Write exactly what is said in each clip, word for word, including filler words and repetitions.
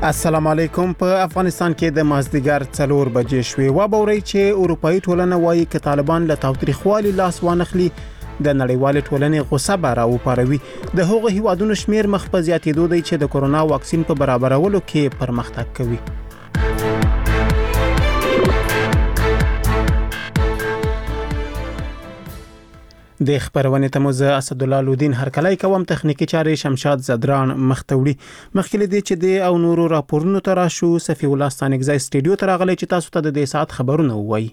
السلام علیکم. په افغانستان کې د مازدیګر څلور بجې شوې و بوري چې اروپאי ټولنه وایي چې طالبان له تاوتریخوالي لاس وانخلي د نړیوال ټولنې غوسه به راوپاروي. د هغو هیوادونو شمیر مخ په زیاتېدو دی چې د کورونا واکسین په برابرولو کې پرمختګ کوي. د خبرونه تموز اسد الله لودین هرکلای کوم تخنیکی چارې شمشاد زدران مختوړي مخکې دي چې د او نورو راپورونو تر شو صفی الله ستانګزای سټډیو تر غلې چې تاسو ته د دې سات خبرونه وایي.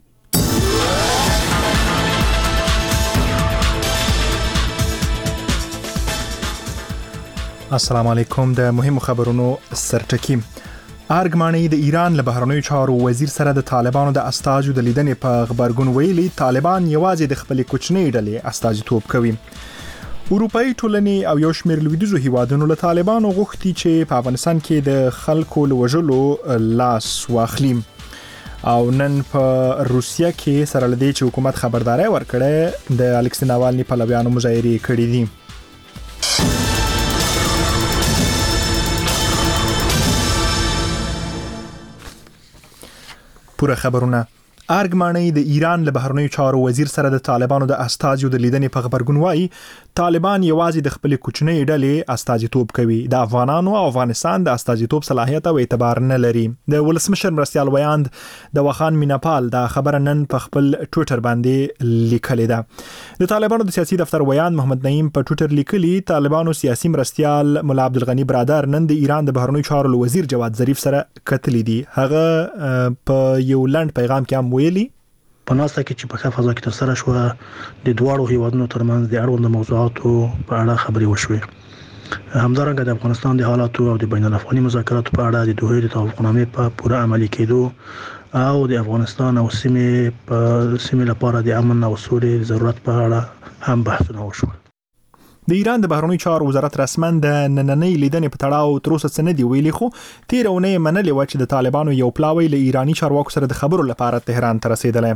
السلام علیکم. د مهمو خبرونو سرټکی. ارګماني د ایران له بهرنیو چارو وزیر سره د طالبانو د استازو د لیدنې په خبرګون ویلي طالبان یوازې د خپل کوچنۍ ډلې استازیتوب کوي. اروپאי ټولنې او یو شمېر لویدیځو هیوادونو له طالبانو غوښتي چې په افغانستان کې د خلکو له وژلو لاس واخلي. او نن په روسیه کې سره لدی چې حکومت خبرداري ورکړه د الکسی ناوالني پلویانو مظاهره کړې دي. پوره خبرونه. ارګماني د ایران له بهرنیو چارو وزیر سره د طالبانو د استازو د لیدنې په خبرګون وایي طالبان یوازې د خپل کوچنۍ ډلې استازیتوب کوي. د افغانانو او افغانستان د استازیتوب صلاحیت او اعتبار نه لري. د ولسمشر مرستيال ویاند د وخان میناپال د خبر نن په خپل ټوئیټر باندې لیکلې ده. د طالبانو د سیاسي دفتر ویاند محمد نعیم په ټوئیټر لیکلي طالبانو سیاسي مرستيال مولا عبدالغنی برادر نن د ایران د بهرنیو چارو وزیر جواد ظریف سره کتلې دي. هغه په یو لنډ پیغام کې هم ویلي په ناسته کې چې په ښه فضا کې ترسره شو د دواړو هیوادونو ترمنځ د اړوند موضوعاتو په اړه خبرې وشوې. همدارنګه د افغانستان د حالاتو او د بین الافغاني مذاکراتو په اړه د دوه د توافقنامې په پوره عملي کېدو او د افغانستان او سیمې په سیمې لپاره د امن او سولې ضرورت په اړه هم بحثونه وشول. د ایران د بهرنیو چارو وزارت رسمن د نننۍ لیدنې په تړاو تر اوسه څه نه دی ویلي، خو تیر اونۍ منلې و چې د طالبانو یو پلاوی له ایرانی چارواکو سره د خبرو لپاره تهران ته رسیدلی.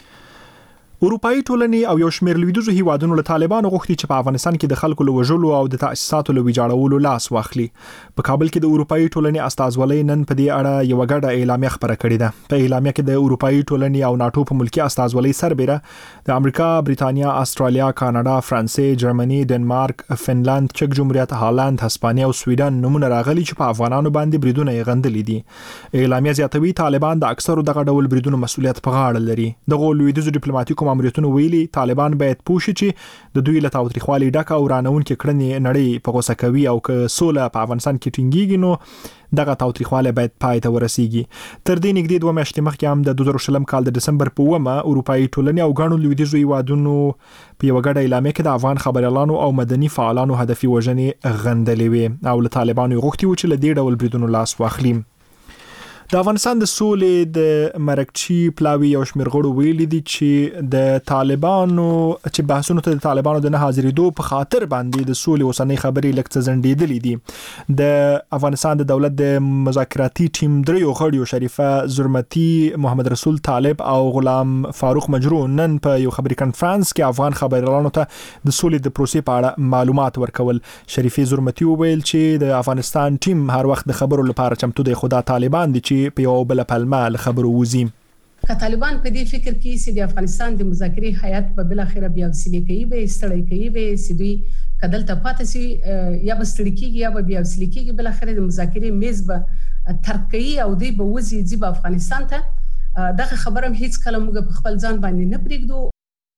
اروپאי ټولنې او یو شمېر لویدیځو هیوادونو له طالبانو غوښتي چې په افغانستان کې د خلکو له وژلو او د تأسیساتو له ویجاړولو لاس واخلي. په کابل کې د اروپאי ټولنې استازولۍ نن په دې اړه یو غټه اعلامیه خبره کړې ده. په اعلامیه کې د اروپאי ټولنې او ناتو په ملکی استازولۍ سربېره د امریکا، بریتانیا، استرالیا، کاناډا، فرانسې، جرمني، ډنمارک، فنلند، چک جمهوریت، هالند، هسپانیا او سویډن نمونه راغلي چې په افغانانو باندې بریدونه یې غندلي دي. اعلامیه زیاتوي طالبان د اکثرو دغه ډول بریدونو مسؤلیت په غاړه لري. دغه لویدیځو ډیپلوماټیکو ماموریتونو ویلي طالبان باید پوه شي چې د دوی له تاوتریخوالي ډک او رانونکې کړنې نړۍ په غوسه کوي او که سوله په افغانستان کې ټینګیږي نو دغه تاوتریخوالی باید پای ته ورسیږي. تر دې نږدې دوه میاشتې مخکې هم د دوه زره شلم کال د دسمبر په اوومه اروپאי ټولنې او ګڼو لویدیځو هیوادونو په یوه ګډه اعلامیه کې د افغان خبریالانو او مدني فعالانو هدفي وژنې غندلې وې او له طالبانو غوښتي و چې له دې ډول بریدونو لاس واخلي. د افغانستان د سولې د مرکچی پلاوی یو شمېر غړو ویلي دي چې د طالبانو چې بحثونو ته د طالبانو د نه حاضرېدو په خاطر باندې د سولې اوسنۍ خبرې لږ څه ځنډېدلې دي. د افغانستان د دولت د مذاکراتي ټیم دریو غړو شریفه زرمتي، محمد رسول طالب او غلام فاروق مجروح نن په یو خبري کانفرنس کې افغان خبريالانو ته د سولې د پروسې په اړه معلومات ورکول. شریفه زرمتي وویل چې د افغانستان ټیم هر وخت د خبرو لپاره چمتو دی، خو دا طالبان دي چې په یو بل پلمه خبرو وزي. که طالبان په دې فکر کې چې د افغانستان د مذاکرې هیئت په بل اخره بیا وسیلې کوي به استړی کوي به چې دوی کدل ته پاتې سي یا بستړی کیږي یا بیا وسیلې کیږي بل اخره د مذاکرې میز به ترک کوي او دوی به وزي ځي افغانستان ته. دغه خبره هیڅ کله موږ په خپل ځان باندې نه پرېږدو.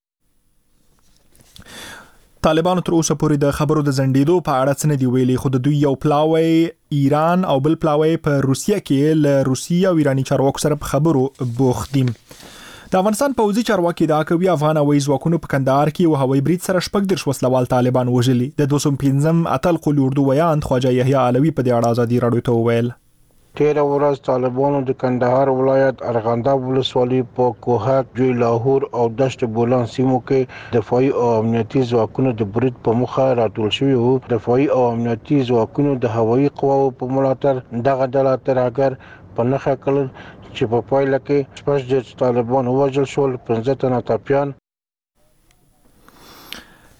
طالبانو تر اوسه پورې د خبرو د زندیدو په اړه څه نه دی ویلي، خو د دوی یو پلاوی ایران او بل پلاوی په روسیه کې له روسیه او ایرانی چارواکو سره په خبرو بوخت دي. د افغانستان پوځي چارواکي دا کوي افغان هوایي ځواکونو په کندهار کې یو هوایي برید سره شپږ دېرش وسلوال طالبان وژلي. د دوه سوه پنځم اتل قول اردو ویاند خواجه یحیی علوي په دې اړه ازادي راډیو ته وویل تیر ورځ طالبانو د کندهار ولایت ارغنده ولسوالۍ په کوهک، جوی لاهور او دشت بولان سیمو کې دفاعي او امنیتي ځواکونو د برید په مخه راټول شوي وو. دفاعي او امنیتي ځواکونو د هوایي قواو په ملاتړ دغه ډله ترهګر په نښه کړل چې په پایله کې شپږ دېرش طالبان ووژل شول، پنځه تنه ټپیان.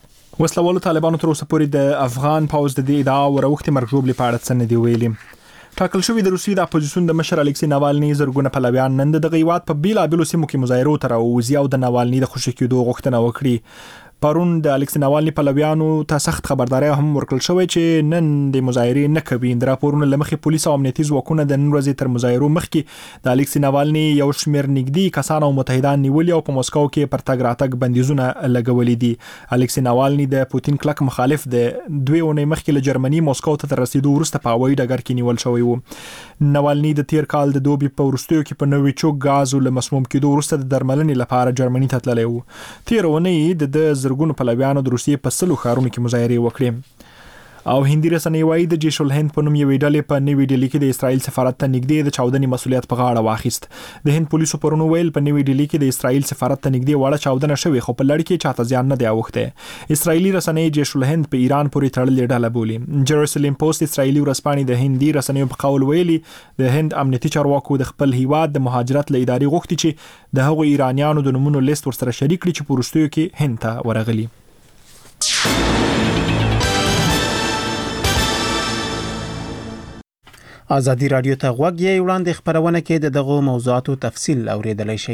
وسلوالو طالبانو تر اوسه پورې د افغان پوځ د دې ادعا وروختي مرګ ژوبلې په اړه څه نه دی ویلي. ټاکل شوی د روسیې د اپوزیسیون د مشر الکسی ناوالني زرګونه پلویان نن د هیواد په بیلابېلو سیمو کې مظاهرو ته راوځي او د ناوالني د خوشي کېدو غوښتنه وکړي. پرون د الکسی ناوالني پلویانو ته سخت خبرداري هم ورکړل شوې چې نن د مظاهرې نه کوي. د راپورونو لمخې پولیس او امنیتي ځواکونه د نن ورځې تر مظاهرو مخکې د الکسی ناوالني یو شمېر نږدې کسان او متحدان نیولي او په موسکو کې پر تګ راتګ بندیزونه لګولي دي. الکسی ناوالني د پوتین کلک مخالف د دوه اونۍ مخکې له جرمني موسکو ته تر رسیدو وروسته په هوایي ډګر کې نیول شوی و. ناوالني د تیر کال د دوبي په وروستیو کې په نوي چوک غازو له مسموم کېدو وروسته د درملنې لپاره جرمني ته تللی و. تیر اونۍ د زرګونو پلویانو د روسیې په سلو ښارونو کې مظاهرې وکړې. او هندي رسنۍ وایي د جیش الهند په نوم یوې ډلې په نوي ډیلي کې د اسرائیل سفارت ته نږدې د چاودنې مسؤلیت په غاړه واخیست. د هند پولیسو پرون ویل په نوي ډیلي کې د اسرائیل سفارت ته نږدې وړه چاودنه شوې خو په لړ کې چاته زیان نه دی اوښتی. اسرائیلي رسنۍ جیش الهند په ایران پورې تړلې ډله بولي. جروسلم پوسټ اسرائیلي ورځپاڼې د هندي رسنیو په قول ویلي د هند امنیتي چارواکو د خپل هیواد د مهاجرت له ادارې غوښتي چې د هغو ایرانیانو د نومونو لیست ورسره شریک کړي چې په وروستیو کې هند ته ورغلي. ازادي رادیو ته غوږ یې وړاندې خبرونه کې د دغو موضوعاتو تفصیل اوریدلای شئ.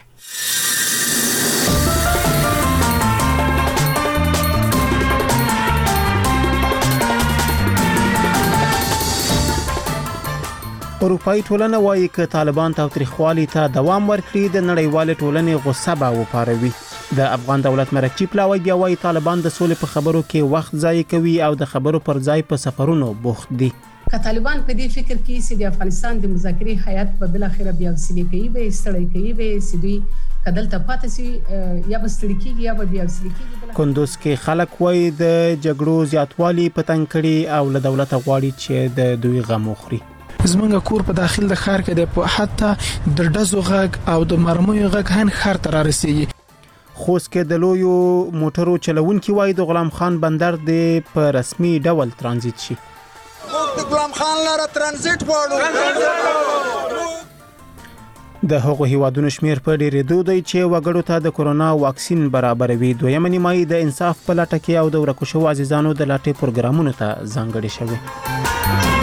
اروپایي ټولنه وایي چې طالبان تاوتریخوالي ته دوام ورکړي د نړیوال ټولنې غصه به وپاروي. د افغان دولت مرکزی پلاوی بیا وایي طالبان د سولې په خبرو کې وخت ضایع کوي او د خبرو پر ځای په سفرونو بوخت دي. که طالبان په دې فکر کې چې د افغانستان د مذاکرې هیئت په بل اخره بیا وسیلې کوي به استړی کوي به سیدوی کدل ته پاتې سي یا بستړی کیږي یا بیا وسیلې کیږي. کندوز کې خلک وایي د جګړو زیاتوالی پتنګ کړي او له دولت غواړي چې د دوی غم وخوري. زمونږ کور په داخل د ښار کې د په حتی د ډزو غږ او د مرمیو غږ هن ښار ته را رسیږي. خوست کې د لویو موټرو چلوونکي وایي د غلام خان بندر د په رسمي ډول ترانزیت شي. موږ د غلام خان لاره ترانزیت غواړو. د هغو هیوادونو شمیر په ډېرېدو دی چې وګړو ته د کورونا واکسین برابروي. دویمه نیمایي د انصاف په لټه کې او د ورکو شوو عزیزانو د لټې پروګرامونو ته ځانګړې شوې.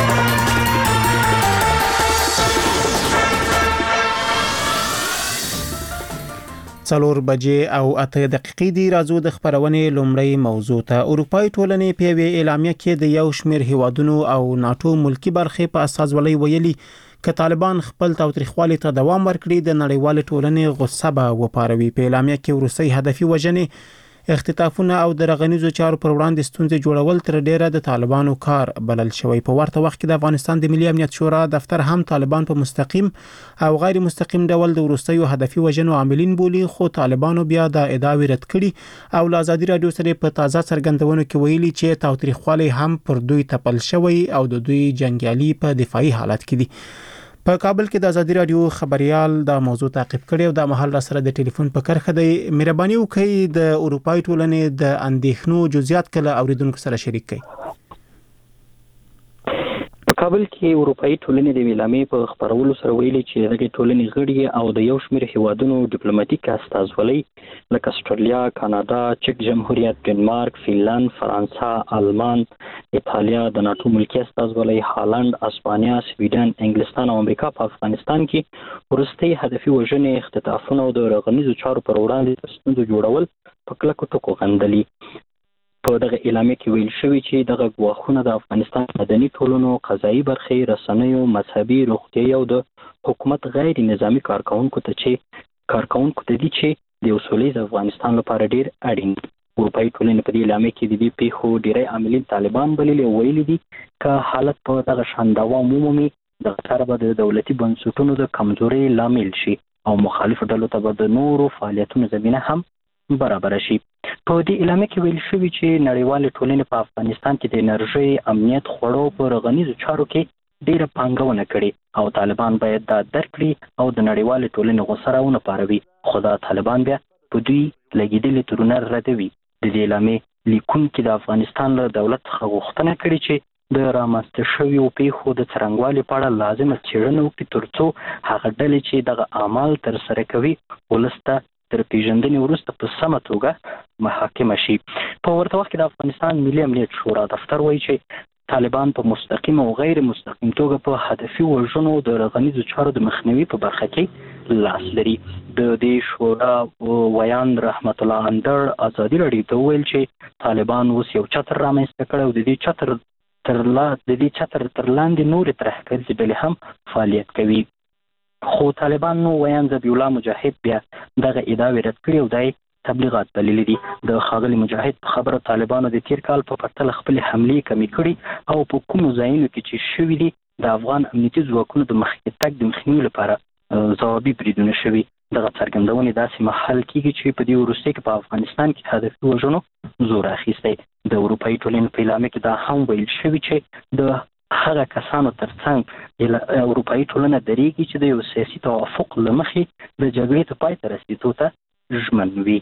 څلور بجې او اته دقیقې دی. راځو د خبرونې لومړی موضوع ته. اروپایي ټولنې په یوې اعلامیه کې د یو شمېر هیوادونو او ناتو ملکی برخې په اساسولۍ ویلي که طالبان خپل تاوتریخوالي ته دوام ورکړي د نړیوال ټولنې غصه به وپاروي. په اعلامیه کې وروستۍ هدفي وژنې، اختطافونه او د رغنیزو چارو پر وړاندې ستونزې جوړول تر ډیره د طالبانو کار بلل شوی. په ورته وخت کې د افغانستان د ملي امنیت شورا دفتر هم طالبان په مستقیم او غیر مستقیم ډول د وروستیو هدفي وژنو عاملین بولي، خو طالبانو بیا د ادعاوې رد کړي او له ازادي رادیو سره په تازه څرګندونو کې ویلي چې تاوتریخوالی هم پر دوی تپل شوی او د دوی جنگیالي په دفاعي حالت کې دي. په کابل کې د ازادي رادیو خبريال دا موضوع تعقیب کړي او د محل را سره د ټلیفون په کرخه دی. مهرباني وکړئ د اروپایي ټولنې د اندېښنو جزئیات کله اوریدونکو سره شریک کړئ. کابل کې اروپאי ټولنې د اعلامیې په خبرولو سره ویلي چې دغه ټولنې غړي او د یو شمېر هیوادونو ډیپلوماټیک استازولۍ لکه استرالیا، کاناډا، چک جمهوریت، ډنمارک، فنلند، فرانسه، آلمان، ایتالیا، د ناتو ملکی استازولۍ، هالند، اسپانیا، سویډن، انګلستان او امریکا په افغانستان کې ورستي هدفي وژنې، اختطافونه او د رغنیزو چارو پر وړاندې ستونزې جوړول په کلکو ټکو غندلي. په دغه اعلامیه کې ویل شوی چې دغه ګواښونه د افغانستان مدني ټولنو، قضایي برخې، رسنیو، مذهبي، روغتیايي او د حکومت غیر نظامی کارکونکو ته چې کارکونکو ته دي چې د سولې د افغانستان لپاره ډیر اړین. اروپאי ټولنې په دې اعلامیه کې د دې پیښو ډیری عاملین طالبان بللي او ویلي دي چې حالت په دغه شان دوام ومومي دغه کار به د دولتي بنسټونو د کمزوري لامل شي او مخالف ډلو ته به د نورو فعالیتونو زمینه هم برابر شي. په دې اعلامیه کې ویل شوی چې نړیوال ټولنې په افغانستان کې د انرژي امنیت خوړو په رغنیزو چارو کې ډیره پانګونه کړې او طالبان باید دا درک کړي او د نړیوال ټولنې غوسه راونه پاروي. خو دا طالبان بیا په دوی لګیدلې تورونه ردوي. د دې اعلامیې لیکونکي د افغانستان له دولت څخه غوښتنه کړې چې د رامنځته شویو پیښو د څرنګوالي په اړه لازمه څېړنه وکړي ترڅو هغه ډلې چې دغه اعمال ترسره کوي ولس ته تر پیژندنې وروسته په سمه توګه محاکمه شي. په ورته وخت کې د افغانستان ملي امنیت شورا دفتر وایي چې طالبان په مستقیم او غیر مستقیم توګه په هدفي وژنو د رغنیزو چارو د مخنیوي په برخه کې لاس لري. د دې شورا ویان رحمت الله اندر ازادي راډیو ته ویل چې طالبان اوس یو چتر رامنځته کړی او د دې چتر تر لا د دې چتر تر لاندې نورې ترهګرځې ډلې هم فعالیت کوي. خو طالبان نو ویان ذبیح الله مجاهد بیا دغه ادعاوې رد کړي او دای تبلیغات بللي دي. د ښاغلي مجاهد په خبره طالبانو د تیر کال په پرتله خپلې حملې کمې کړي او په کومو ځایونو کې چې شوي دي د افغان امنیتي ځواکونو د مخکې تګ د مخنیوي لپاره ځوابي بریدونه شوي. دغه څرګندونې داسې مهال کېږي چې په دې وروستۍ کې په افغانستان کې هدفي وژنو زور اخیستی. د اروپایي ټولنې په اعلامیه کې دا هم ویل شوي چې د هغه کسانو ترڅنګ اروپایي ټولنه درېږي چې د یو سیاسي توافق له مخې د جګړې ته پای ته رسېدو ته ژمن وي.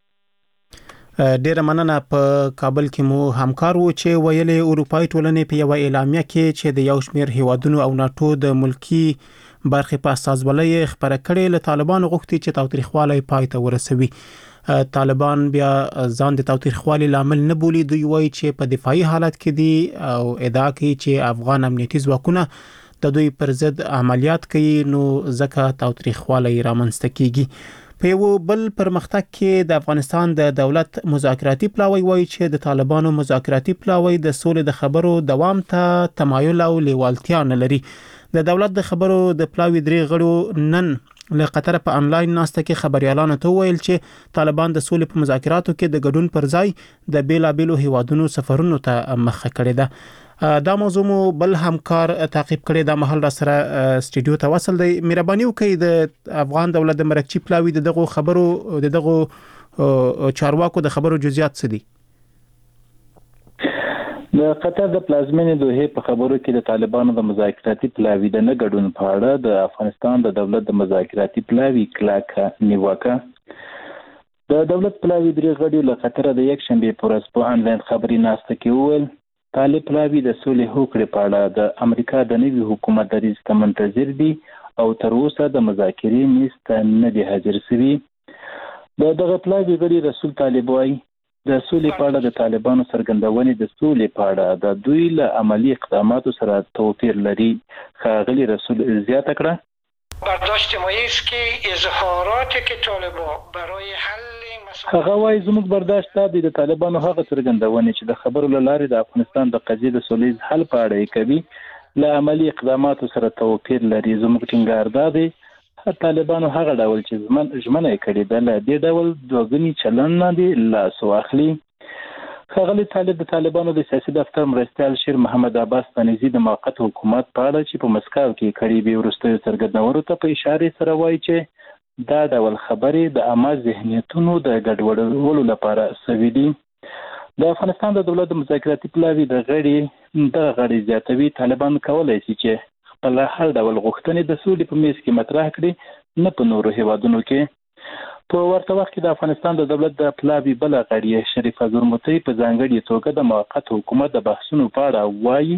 ډیره مننه. په کابل کې مو همکار وو چې ویلې اروپایي ټولنې په یو اعلامیه کې چې د یو شمېر هیوادونو او ناتو د ملکی برخې په استازولۍ خبره کړې له طالبانو غوښتي چې تاوتریخوالی پای ته ورسوي. طالبان بیا ځان د تاوتریخوالي لامل نه بولي. دوی وایي چې په دفاعي حالت کې دي او ادعا کوي چې افغان امنیتي ځواکونه د دوی پر ضد عملیات کوي نو ځکه تاوتریخوالی رامنځته کیږي. په یو بل پرمختګ کې د افغانستان د دولت مذاکراتي پلاوی وایي چې د طالبانو مذاکراتي پلاوی د سولې د خبرو دوام ته تمایل او لیوالتیا نه لري. د دولت د خبرو د پلاوی درې غړو نن له قطر په انلاین ناسته کې خبريالانو ته ویل چې طالبان د سولې په مذاکراتو کې د ګډون پر ځای د بیلابېلو هیوادونو سفرونو ته مخه کړې ده. دا موضوع مو بل همکار تعقیب کړي. دا محل را سره سټډیو ته وصل دی. مهرباني وکړئ د افغان دولت د مرکچی پلاوی دغه خبرو دغه چارواکو د خبرو جزئیات څه دي؟ د قطر د پلازمینې دوحې په خبرو کې د طالبانو د مذاکراتي پلاوی د نه ګډون په اړه د افغانستان د دولت د مذاکراتي پلاوی کلاکه نیوکه. د دولت پلاوی درې غړي له قطر د یک شنبه پر ورځ په انلاین خبري ناسته کې وویل طالب پلاوی د سولې هوکړې په اړه د امریکا د نوي حکومت دریځ ته منتظر دي او تر اوسه د مذاکرې میز ته نه دي حاضر شوي. د دغه پلاوی غړي رسول طالب وایي د سولې په اړه د طالبانو څرګندونې د سولې په اړه د دوی له عملی اقداماتو سره توپیر لري. ښاغلي رسول زیاته کړه برداشت ما است که اظهاراتی که طالبان برای حل هغه وايي زموږ برداشت دی د طالبانو هغه څرګندونې چې د خبرو له لارې د افغانستان د قضیې د سولیز حل په اړه یې کوي له عملی اقداماتو سره توپیر لري. زموږ ټینګار دی طالبانو هغه ډول چې زمن ژمنه کړې ده له دې ډول دوګنی چلن نه دی لاس واخلي. ښاغلي طالب د طالبانو د سیاسي دفتر مرستیال شیر محمد عباس تنیزی د موقت حکومت په اړه چې په مسکو کې کړي به ورستیو څرګندونو ته په اشاره سره وایي چې دا ډول خبرې د عامه ذهنیتونو د ګډوډولو لپاره سوي دي. د افغانستان د دولت د مذاکراتي پلاوی د غړي د غړي زیاتوي طالبان کولای شي چې خپل هر ډول غوښتنې د سولې په میز کې مطرح کړي نه په نورو هیوادونو کې. په ورته وخت کې د افغانستان د دولت د پلاوی بل غړي شریف زورمتی په ځانګړي توګه د موقت حکومت د بحثونو په اړه وایي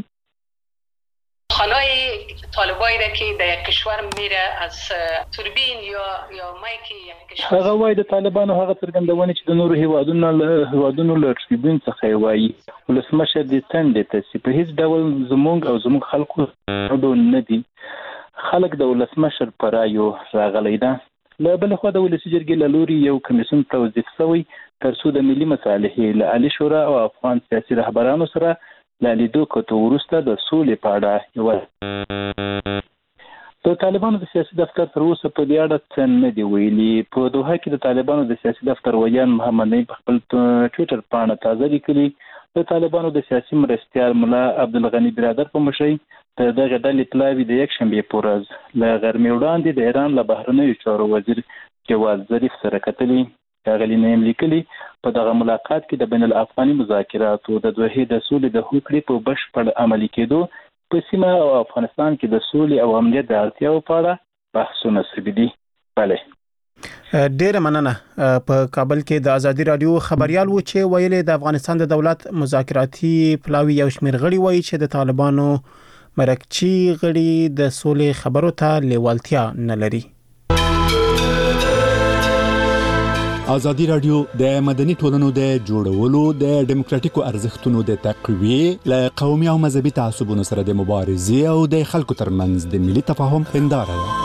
خانای طالبایی را که در یک کشور میره از توربین یا یا مایکی یک کشور هغه وایي د طالبانو هغه څرګندونې چې د نورو هیوادونو له هیوادونو له تریبون څخه وایي ولسمشر د تند ته په هیڅ ډول زمونږ او زمونږ خلکو ډول نه دي. خلک د ولسمشر پر رایو راغلي ده. له بل خو د ولسی جرګې له لوري یو کمیسیون توظیف شوی تر څو د ملي مصالحې له عالی شورا او افغان سیاسي رهبرانو سره لالیدو کوته ورسته د سولې په اړه یو د طالبانو د سیاسي دفتر تر اوسه په دې اړه څه نه دی ویلي. په دوحه کې د طالبانو د سیاسي دفتر ویان محمد نعیم په خپل ټویټر باندې تازه لیکلي د طالبانو د سیاسي مرستیال مولا عبدالغنی برادر په مشرۍ د دغه ډلې پلاوی د یک شنبه په ورځ له غرمې وړاندې د ایران له بهرنیو چارو وزیر جواد ظریف سره کتلي. ښاغلي نعیم لیکلي په دغه ملاقات کې د بین الافغاني مذاکراتو د دوحې د سولې د هوکړې په بشپړ عملي کېدو په سیمه او افغانستان کې د سولې او امنیت د اړتیاو په اړه بحثونه شوي دي. بله ډیره مننه. په کابل کې د ازادي رادیو خبريال و چې ویلي د افغانستان د دولت مذاکراتي پلاوی یو شمېر غړي وایي چې د طالبانو مرکچی غړي د سولې خبرو ته لیوالتیا نه لري. ازادي رادیو د مدني ټولنو د جوړولو د ډیموکراتیکو ارزښتونو د تقویې ل قومي او مذهبي تعصبونو سره د مبارزې او د خلکو ترمنځ د ملي تفاهم هنداره ده.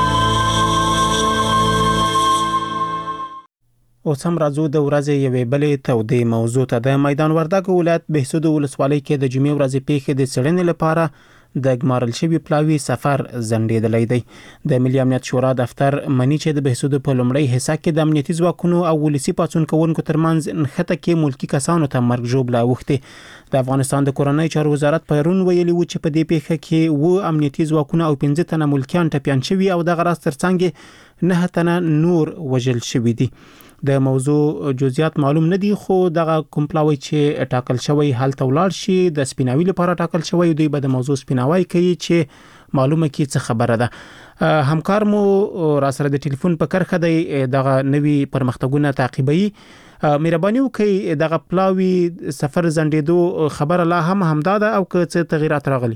اوس هم راځو د ورځې یوې بلې تودې موضوع ته. د میدان وردګ ولایت بهسود ولسوالۍ کې د جمعې ورځې پیښې د څېړنې لپاره د ګمارل شوی پلاوی سفر زندېدلی دی. د ملي امنیت شورا دفتر منی چې د بهسود په لومړی حصہ کې د امنیتي ځواکونو او ولسی پاڅون کوونکو ترمنځ نښته کې ملکی کسانو ته مرګ ژوبله اوښتې. د افغانستان د کورنۍ چارو وزارت پرون ویلي و چې په دې پیښه کې و امنیتي ځواکونه او پنځه تنه ملکیان ټپیان شوي او د غراس ترڅنګ نه تنه نور وژل شوي دي. د موضوع جزئیات معلوم نه دي خو دغه کوم پلاوی چې ټاکل شوی هلته ولاړ شي د سپیناوي لپاره ټاکل شوی دی به د موضوع سپیناوي کوي چې معلومه کی څه خبره ده. همکار مو را سره د ټلیفون په کرخه دی دغه نوی پرمختګونه تعقیبوي. مهرباني وکړئ دغه پلاوی سفر زندېدو خبره لا هم همدا ده او که څه تغیرات راغلي؟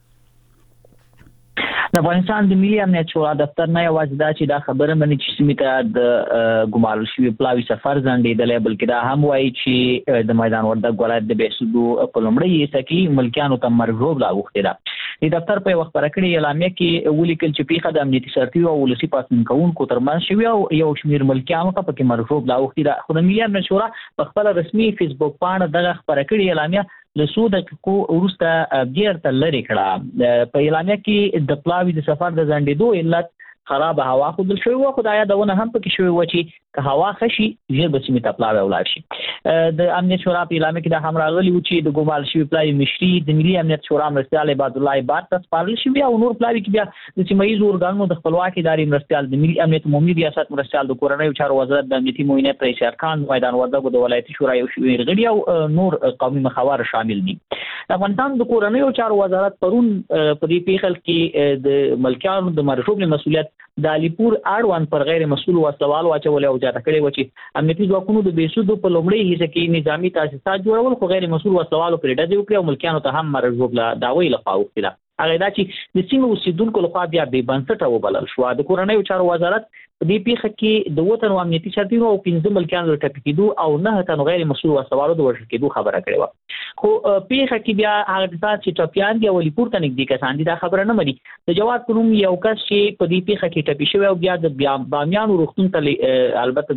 د افغانستان د ملي امنیت شورا دفتر نه یوازې دا چې دا خبره مني چې سیمې ته د ګمارل شوي پلاوي سفر ځنډېدلی بلکې دا هم وایي چې د میدان وردګ ولایت د بهسود په لومړۍ حصه کې ملکیانو ته مرګ ژوبله اوښتې ده. د دفتر په یوه خپره کړې اعلامیه کې ولیکل چې پیښه د امنیتي سرتیرو او ولسي پاڅون کوونکو ترمنځ شوې او یو شمېر ملکیانو ته پکې مرګ ژوبله اوښتې ده. خو د ملي امنیت شورا په خپله رسمي فیسبوک پاڼه دغه خپره کړې اعلامیه له څو دقیقو وروسته بیرته لرې کړه. په اعلامیه کې د پلاوي د سفر د ځنډېدو علت خراب هوا ښودل شوې وه خو دا یادونه هم پکې شوې وه چې که هوا ښه شي ژر به سیمې ته پلاوی ولاړ شي. د امنیت شورا په اعلامیه کې دا هم راغلي وو چې د ګمارل شوي پلاوي مشري د ملي امنیت شورا مرستیال عبادالله عباد ته سپارل شوي او نور پلاوي کې بیا د سیمه ییزو ارګانونو د خپلواکې ادارې مرستیال د ملي امنیت عمومي ریاست مرستیال د کورنیو چارو وزارت د امنیتي معینه رئیس ارکان میدان وردګو د ولایتي شورا یو شمېر غړي او نور قومي مخاور شامل دي. د افغانستان د کورنیو چارو وزارت پرون په دې پیښه کې د ملکیانو د مرګ ژوبلې مسؤلیت د علیپور اړوند پر غیر مسؤل وسلوال واچول او زیاته کړې و چې امنیتي ځواکونو د بهسود په لومړۍ حصه کې نظامي تاسیسات جوړول خو غیر مسؤل وسلوالو پرې ډزې وکړې او ملکیانو ته هم مرګ ژوبله دعوی لخوا اوښتې ده. هغه دا چې د سیمې اوسیدونکو لخوا بیا بې بنسټه وبلل شوه. د کورنیو چارو وزارت په دې پیښه کې د اووه تنو امنیتي سرتیرو او پنځه ملکیانو د ټپي کېدو او نه تنو غیر مسؤل وسلوالو د وژل کېدو خبره کړې وه. خو پیښه کې بیا هغه کسان چې ټپیان دي او علیپور ته نږدې کسان دي دا خبره نه مني. د جواد په نوم یو کس چې په دې پیښه کې ټپي شوی او بیا د بامیانو روغتون ته البته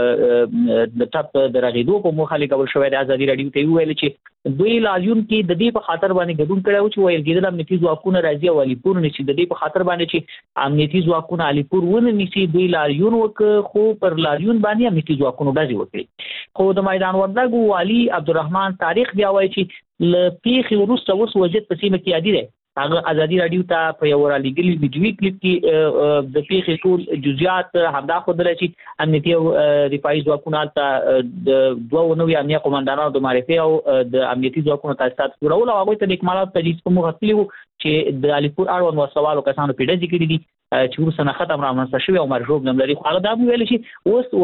د ټپ د رغېدو په موخه لېږل شوی د ازادي راډیو ته وویل چې دوی لاریون کې د دې په خاطر باندې ګډون کړی و چې ویل کېدل امنیتي ځواکونه راځي او علیپور نیسي. د دې په خاطر باندې چې امنیتي ځواکونه علیپور ونه نیسي دوی لاریون وکړ خو پر لاریون باندې امنیتي ځواکونو ډزې وکړې. خو د میدان وردګ والي عبدالرحمن تاریخ بیا وایي چې له پیښې وروسته اوس وضعیت په سیمه کې عادي دی. هغه ازادي راډیو ته په یو رالیږلي ویډیوي کلیپ کې د پیښې ټول جزئیات همدا ښودلی چې امنیتي او دفاعي ځواکونه هلته د دوه نوي امنیه قمندانانو د معرفي او د امنیتي ځواکونو تاسیسات جوړول او هغوی ته د اکمالاتو تجهیز په موخه تللي وو چې د علیپور اړوند وسلوالو کسانو پرې ډزې کړي دي چې وروسته نښته هم رامنځته شوې او مرګ ژوبله هم لري. خو هغه دا هم ویلي چې اوس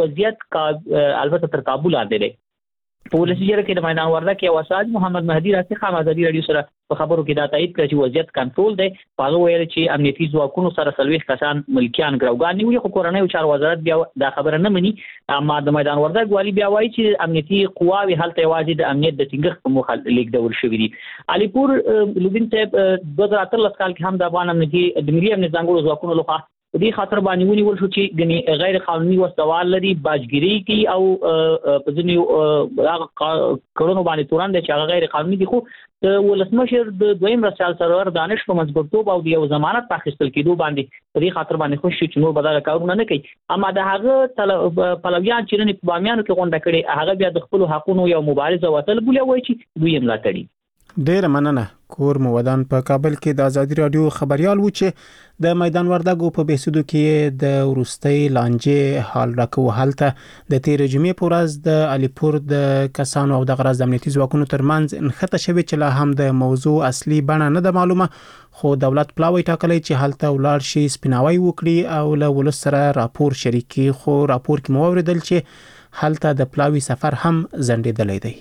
وضعیت البته تر کابو لاندې دی. په ولسي جرګه کې د میدان وردګ یو استاد محمد مهدي راسخ هم ازادي راډیو سره په خبرو کې دا تایید کړ چې وضعیت کنټرول دی. په هغه ویل چې امنیتي ځواکونو سره څلوېښت کسان ملکیان ګروګان نیولي خو کورنیو چارو وزارت بیا دا خبره نه مني. اما د میدان وردګ والي بیا وایي چې امنیتي قواوې هلته یوازې د امنیت د ټینګښت په موخه لېږدول شوي دي. علیپور لوبین صاحب دوه زره اتلس کال کې هم د افغان امنیتي د ملي امنیت ځانګړو ځواکونو لخوا په دې خاطر باندې ونیول شو چې ګنې غیر قانوني وسلوال لري باجګیري کوي او په ځینې هغه کړنو باندې تورن دي چې هغه غیر قانوني دي. خو د ولسمشر د دویم مرستیال سرور دانش په مضبوطتوب او د یو ضمانت په اخیستل کېدو باندې په دې خاطر باندې خوش شي چې نور به دغه کارونه نه کوي. اما د هغه پلویان چې نن په بامیانو کې غونډه کړې هغه بیا د خپلو حقونو یو مبارزه وتل بولي وایي چې دوی یې ملاتړي. ډېره مننه. کور مو ودان په کابل کې د ازادي راډیو خبريال و چې د میدان وردګو په بهسودو کې د ورستۍ لانجې حال راکو هلته د تیر جمعې په ورځ د علیپور د کسانو او د غرض امنیتي ځواکونو ترمنځ نښته شوې چې لا هم د موضوع اصلي بڼه نه ده معلومه خو دولت پلاوی ټاکلی چې هلته ولاړ شي سپیناوی وکړي او له ولس سره راپور شریکي. خو راپور کې مو اوریدل چې هلته د پلاوی سفر هم زندېدلی دی.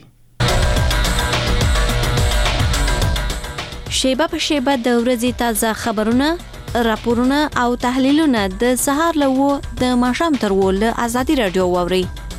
شیبه په شیبه د ورځې تازه خبرونه، راپورونه او تحلیلونه د سهار له و د ماښام تر و له ازادي راډیو واوري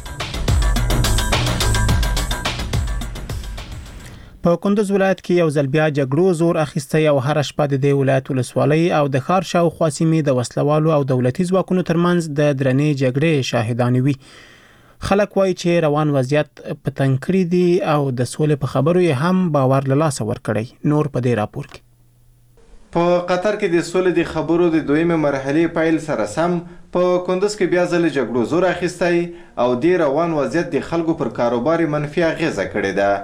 په کندوز ولایت کې یو ځل بیا جګړو زور اخیستی او هر شپه د دې ولایت ولسوالۍ او د ښار شاوخوا سیمې د وسلوالو او دولتي ځواکونو ترمنځ د درنې جګړې شاهدانې وي. خلک وایي چې روان وضعیت په تنګ کړی دي او د سولې په خبرو یې هم باور له لاسه ورکړی. نور په دې راپور کې. په قطر کې د سولې د خبرو د دویمه مرحلې پیل سره سم په کندوز کې بیا ځل جګړو زور اخیستی او د روان وضعیت د خلکو پر کاروبار منفي اغیزه کړې ده.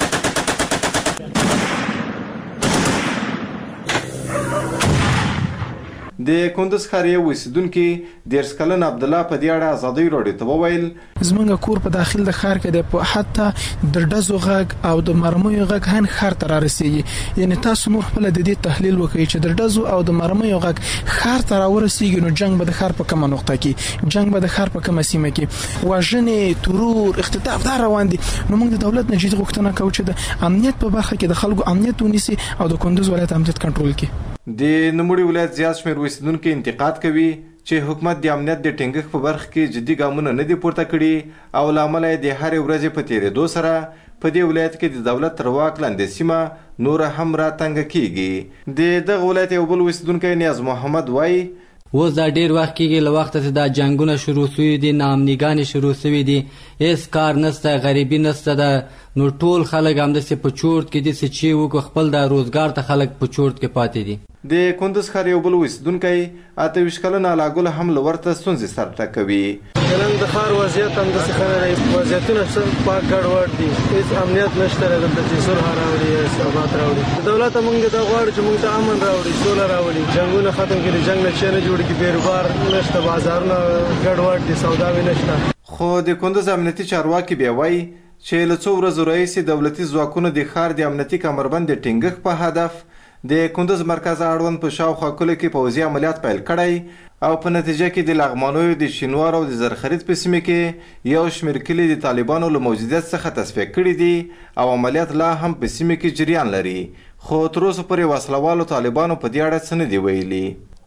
د کندوز ښار یو اوسیدونکي دیرش کلن عبدالله په دې اړه ازادي راډیو ته وویل زمونږ کور په داخل د ښار کې د په حتی د ډزو غږ او د مرمیو غږ هن ښار ته را رسیږي. یعنی تاسو نور خپل د دې تحلیل وکړئ چې د ډزو او د مرمیو غږ ښار ته را ورسیږي نو جنگ به د ښار په کومه نقطه کې جنگ به د ښار په کومه سیمه کې وژنې ترور اختطاف دا روان دي. نو موږ د دولت نه جدي غوښتنه کوو چې د امنیت په برخه کې د خلکو امنیت ونیسي او د کندوز ولایت امنیت کنټرول کړي. د نوموړي ولایت زیات شمېر اوسیدونکي انتقاد کوي چې حکومت د امنیت د ټینګښت په برخه کې جدي ګامونه نه دي پورته کړي او له امله یې د هرې ورځې په تېرېدو سره په دې ولایت کې د دولت تر واک لاندې سیمه نوره هم راتنګه کیږي. د دغه ولایت یو بل اوسیدونکی نیاز محمد وایي اوس دا ډیر وخت کېږي له وخته چې دا جنګونه شروع شوي دي ناامنیګانې شروع شوي دي هېڅ کار نشته غریبي نشته ده نو ټول خلک همداسې په چورت کې دي چې وکړو خپل د روزګار ته خلک په چورت کې پاتې دي. د کندوز ښار یو بل اوسیدونکی اته ویشت کلن علاګل هم له ورته ستونزې سر ټکوي. نن د ښار وضعیت همداسې ښه نه دی وضعیتونه څه پاک ګډوډ دي هېڅ امنیت نشته دی دلته چې صلح راوړي ثبات راوړي. دولت موږ دا غواړو چې موږ ته امن راوړي سوله راوړي جنګونه ختم کړي جنګ نه شي نه جوړېږي بیروبار نشته بازارونه ګډوډ دي سوداوي نشته. خو د کندوز امنیتي چارواکي بیا وایي چې له څو ورځو راهیسې دولتي ځواکونو د ښار د امنیتي کمربند د ټینګښت په هدف د کندوز مرکز اړوند په شاوخوا کلو کې پوځي عملیات پیل کړی او په نتیجه کې د لغمانیو د شینوار او د زرخرید په سیمه کې یو شمېر کلي د طالبانو له موجودیت څخه تصفیه کړي دي او عملیات لا هم په سیمه کې جریان لري. خو تر اوسه پورې وسلوالو طالبانو په دې اړه څه نه دي ویلي.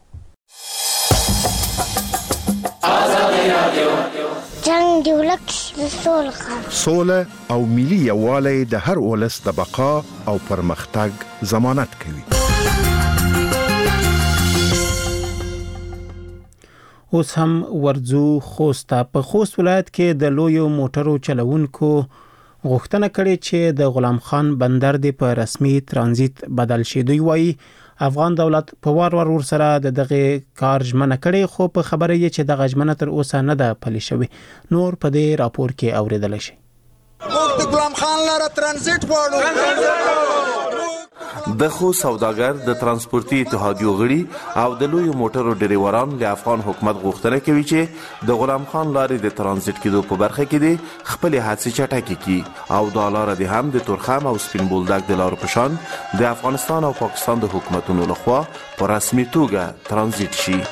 جنگ دی ولک سوله سوله او ملي یووالی د هر ولس د بقا او پرمختګ ضمانت کوي. اوس هم ورځو خوست په خوست ولایت کې د لویو موټرو چلوونکو غوښتنه کړې چې د غلام خان بندر د په رسمي ترانزیت بدل شي. دوی وایي افغان دولت په وار وار ور سره د دغه کار ژمنه کړې خو په خبره یې چې دغه ژمنه تر اوسه نه ده پلي شوې. نور په دې راپور کې اوریدل شي. موږ د غلام خان لاره ترانزیت غواړو. د خو سوداګر د ترانسپورتي اتحادیو غړي او د لویو موټرو ډریوران له افغان حکومت غوښتنه کوي چې د غلام خان لارې د ترانزیت کېدو په برخه کې د خپل حادثې چټکې کړي او دا لاره د هم د تورخم او سپین بولدک د لارو په شان د افغانستان او پاکستان د حکومتونو لخوا په رسمي توګه ترانزیت شي.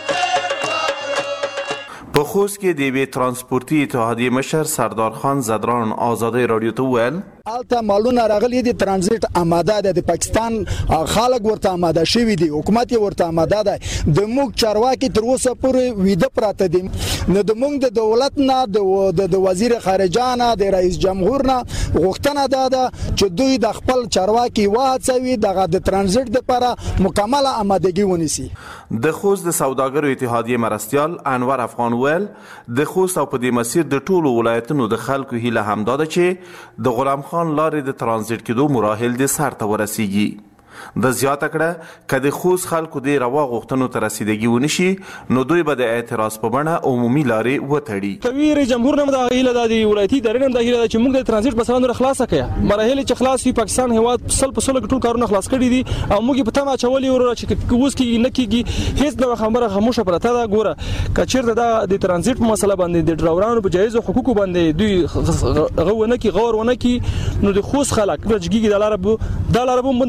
په خوست کې د یوې ترانسپورتي اتحادیې مشر سردار خان زدران آزادۍ راډیو ته وویل الته مالونه راغلي دي ترانزیت آماده ده د پاکستان خلک ورته آماده شوي دي حکومت یې ورته آماده ده د موږ چارواکي تر اوسه پورې ویده پراته دي نو د موږ د دولت نه د وزیر خارجه نه د رئیس جمهور نه غوښتنه ده چې دوی د خپل چارواکي وهڅوي دغه د ترانزیت لپاره مکمله آمادګي ونیسي. د خوست د سوداګرو اتحادیې مرستیال انور افغان ویل د خوست او په دې مسیر د ټولو ولایتونو د خلکو هیله همدا ده چې د غلام خان لارې د ترانزیت کېدو مراحل د سر ته ورسیږي. د زیاته کړه که د خوست خلکو د روا غوښتنو ته رسیدګي ونشي نو دوی به د اعتراض په بڼه عمومي لارې وتړي. کوي جمهور نه د هیله د ولایتي ادارې نه د هیله چې موږ د ترانزیت مسله نور خلاصه کړو مراحل چې خلاص وي پاکستان هواد سل په سل ټول کارونه خلاص کړي دي او موږ په تمه چولې ور چې اوس کې نه کیږي هیڅ د خبره خاموشه پرته ده. ګوره کچیر د ترانزیت مسله باندې د ډرایورانو په جایز حقوقو باندې دوی غوونه کی غور ونه کی نو د خوست خلک رجګي د لارې د لارې بندوي د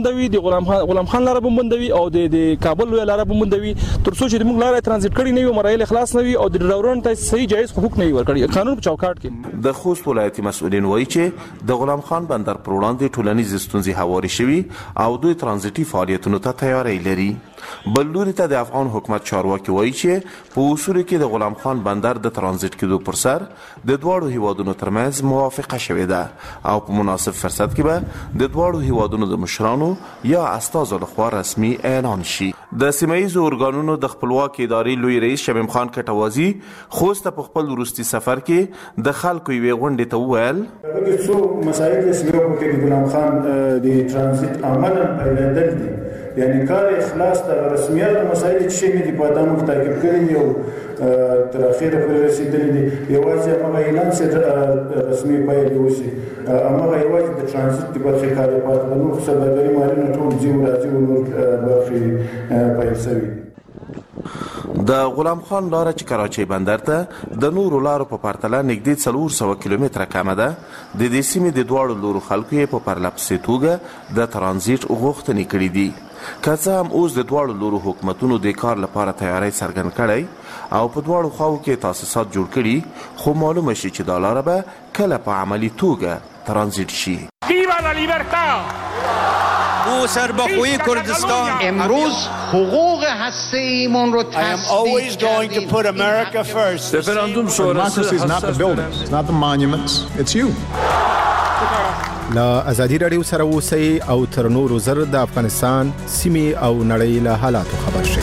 غلام خان غلام خان لاره بمبندوي او د کابل لاره بمبندوي تر څو چې موږ لاره ترانزیت کړی نه وي مراحل خلاص نه وي او د ډراورونو ته صحیح جایز حقوق نه ورکړي قانون په چوکاټ کې. د خوست ولایتي مسؤلین وایي چې د غلام خان بندر پر وړاندې ټولنیز ستونزې هواري شوي او دوی ترانزیتي فعالیتونو ته تیاری لري. بل لوري ته د افغان حکومت چارواکي وایي چې په اصولو کې د غلام خان بندر د ترانزیت کېدو پر سر د دواړو هیوادونو ترمنځ موافقه شوې ده او په مناسب فرصت کې به د دواړو هیوادونو د مشرانو یا استازو لخوا رسمي اعلان شي. د سیمه‌ییزو ارګانونو د خپلواکۍ ادارې لوی رئیس شمیم خان کټوازي خوست په خپل وروستي سفر کې د خلکو یوې غونډې ته وویل هغه څو مسایل چې یو پکې د غلام خان د ترانزیت عملاً پیلېدل دي یعنی کار اخلاص ته رسمیت مسایل چې موږ په دامو تعقیب کړی یو تر اخیره پورې رسیدلې دي یوازې هغه اعلان چې رسمي پیل وشي هغه یوازې د ترانزیت په برخه کار پاتې نو سوداګري مالونه ټول ځي راځي نور برخه پیل شوی. د غلام خان لاره چې کراچۍ بندر ته د نورو لارو په پرتله نږدې څلور سوه کیلومتره کمه ده. د دې سیمې د دواړو لورو خلکو یې په پرله پسې توګه د ترانزیت غوښتنې کړي دي. که څه هم اوس د دواړو لورو حکومتونو د کار لپاره تیاری څرګند کړی او په دواړو خواو کې تاسیسات جوړ کړي خو معلومه شي چې دا لاره به کله په عملي توګه ترانزیت شي. ویوا لا لیبرتا! او سربخوی کردستان امروز حقوق هسته‌ایمون رو تصدیق کردیم. رفراندوم شورای is not the buildings, it's not the monuments, it's you. لا ازادي رادیو سره اوسئ او تر نورو زر د افغانستان سیمې او نړۍ له حالاتو خبر شئ.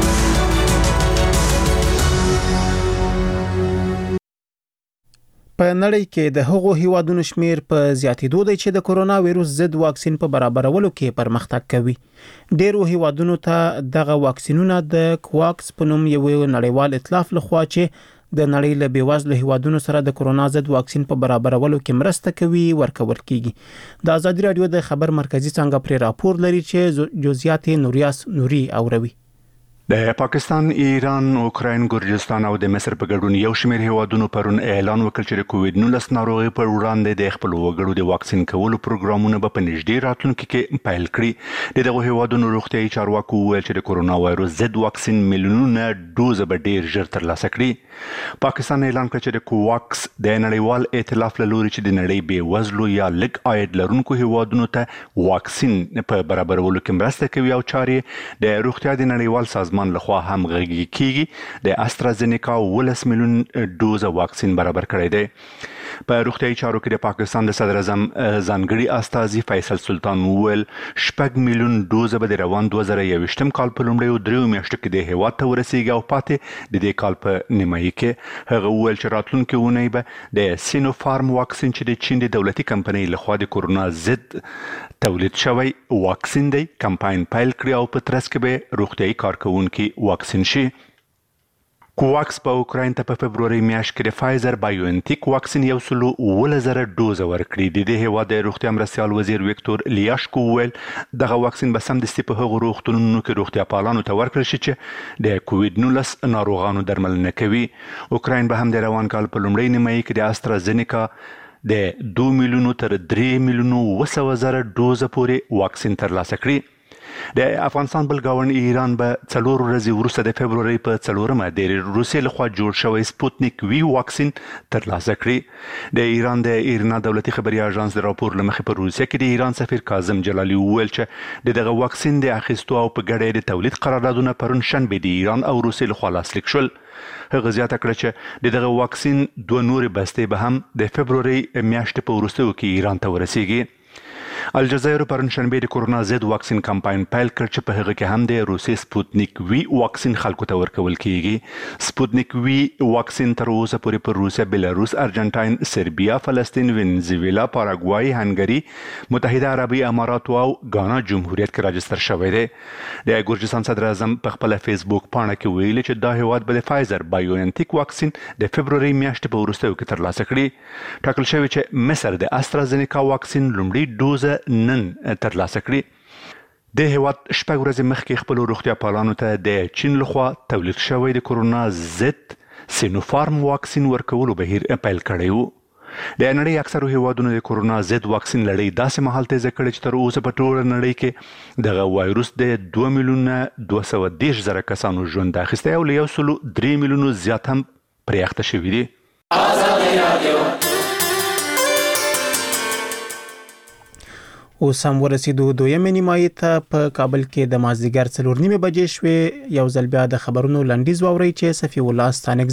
په نړۍ کې د هغو هیوادونو شمیر په زیاتېدو دی چې د کورونا وایروس ضد واکسین په برابرولو کې پرمختګ کوي. ډیرو هیوادونو ته دغه واکسینونه د کوواکس په نوم یو نړیوال ائتلاف لخوا چې د نړۍ له بیوزلو هیوادونو سره د کورونا ضد واکسین په برابرولو کې مرسته کوي ورکول کیږي. د ازادي رادیو د خبر مرکزی څنګه پر راپور لري چې جزئیات نوریاس نوري اوروي. د پاکستان، ایران، اوکراین، ګرجستان او د مصر په ګډون یو شمېر هیوادونو پرون اعلان وکړ چې د کووډ نولس ناروغي پر وړاندې د خپل وګړو د واکسین کولو پروګرامونه به په نږدې راتلونکي کې پیل کړي. دغه هیوادونو روغتیايي چارواکو وویل چې د کورونا وایروس ضد واکسین میلیونونه ډوز به ډیر ژر ترلاسه کړي. پاکستان اعلان کړ چې د کوواکس د نړیوال ائتلاف له لوري چې د نړۍ بې وزلو یا لږ عاید لرونکو هیوادونو ته واکسین په برابرولو کې مرسته کوي او چارې د روغتیا د نړیوال سازمان لخوا هم غږی کیږي. د استرازینیکا ولس میلیون ډوز واکسین برابر کړی دی. په روغتیايي چارو کې د پاکستان د صدر اعظم ځانګړي استازي فیصل سلطان وویل شپږ میلیون ډوز به د روان دوه زره یوویشتم کال په لومړیو دریو میاشتو کې د هیواد ته ورسیږي او پاتې د دې کال په نیمایي کې. هغه وویل چې راتلونکي اونۍ به د سینوفارم واکسین چې د چین د دولتي کمپنۍ لخوا د کورونا ضد تولید شوی واکسین دی کمپاین پیل کړي او په ترڅ کې به روغتیايي کارکونکي واکسین شي. کوواکس په اوکراین ته په فبروري میاشت کې د فایزر بایوانټیک واکسین یو سلو اووه زره ډوز ورکړي. د دې هیواد د روغتیا مرستیال وزیر ویکتور لیاشکو وویل دغه واکسین به سمدستي په هغو روغتونونو کې روغتیا پالانو ته ورکړل شي چې د کووډ نولس ناروغانو درملنه کوي. اوکراین به هم د روان کال په لومړۍ نیمایي کې د استرازینیکا د دوه میلیونو تر درې میلیونو اوه سوه زره ډوز پورې واکسین ترلاسه کړي. د افغانستان بل ګاونډ ایران به څلور ورځې وروسته د فبروري په څلورمه د روسیې لخوا جوړ شوی سپوتنیک وی واکسین ترلاسه کړي. د ایران د ایرنا دولتي خبري اژانس د راپور لمخې په روسیه کې د ایران سفیر کاظم جلالي وویل چې د دغه واکسین د اخیستو او په ګډه د تولید قراردادونه پرون شنبه د ایران او روسیې لخوا لاسلیک شول. هغه زیاته کړه چې د دغه واکسین دوه نورې بستې به هم د فبروري میاشتې په وروستیو کې ایران ته ورسیږي. الجزایر پرون شنبه د کورونا ضد واکسین کمپاین پیل کړ چې په هغه کې هم د روسي سپوتنیک وی واکسین خلکو ته ورکول کیږي. سپوتنیک وی واکسین تر اوسه پورې په روسیا، بلاروس، ارجنټاین، سربیا، فلسطین، وینزویلا، پاراګوای، هنګری، متحده عربي امارات او غانا جمهوریت کې راجستر شوی دی. د ګرجستان صدر اعظم په خپل فیسبوک پاڼه کې ویلي چې دا هیواد به د فایزر بایوانټیک واکسین د فبروري میاشتې په وروستیو کې ترلاسه کړي. ټاکل شوی چې مصر د استرازینیکا واکسین لومړی ډوز نن ترلاسه کړي. د هیواد شپږ ورځې مخکې خپل روغتیا پالانو ته د چین لخوا تولید شوی د کورونا ضد سینوفارم واکسین ورکولو بهیر پیل کړی و. د نړۍ اکثرو هیوادونو د کورونا ضد واکسین لړۍ داسې مهال تیزه کړې چې تر اوسه په ټوله نړۍ کې دغه وایروس د دوه میلیونه دوه سوه دېرش زره کسانو ژوند اخیستی او له یو سلو درې میلیونو زیات هم پرې اخته شوي دي. اوس هم ورسېدو دویمې نیمایي ته. په کابل کې د مازدیګر څلور نیمې بجې شوې. یو ځل بیا د خبرونو لنډیز واورئ چې صفي الله ستانک